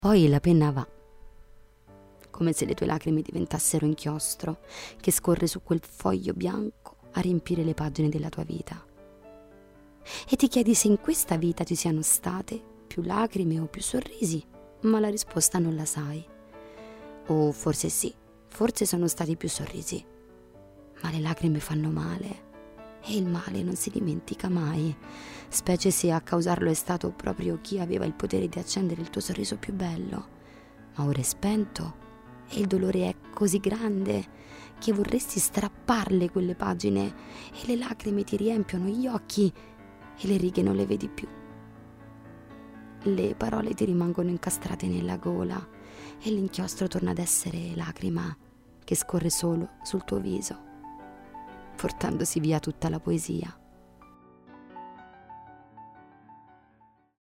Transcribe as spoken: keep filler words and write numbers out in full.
Poi la penna va, come se le tue lacrime diventassero inchiostro che scorre su quel foglio bianco a riempire le pagine della tua vita. E ti chiedi se in questa vita ci siano state più lacrime o più sorrisi, ma la risposta non la sai. O forse sì, forse sono stati più sorrisi, ma le lacrime fanno male e il male non si dimentica mai, specie se a causarlo è stato proprio chi aveva il potere di accendere il tuo sorriso più bello. Ma ora è spento e il dolore è così grande che vorresti strapparle quelle pagine e le lacrime ti riempiono gli occhi e le righe non le vedi più. Le parole ti rimangono incastrate nella gola e l'inchiostro torna ad essere lacrima che scorre solo sul tuo viso, portandosi via tutta la poesia.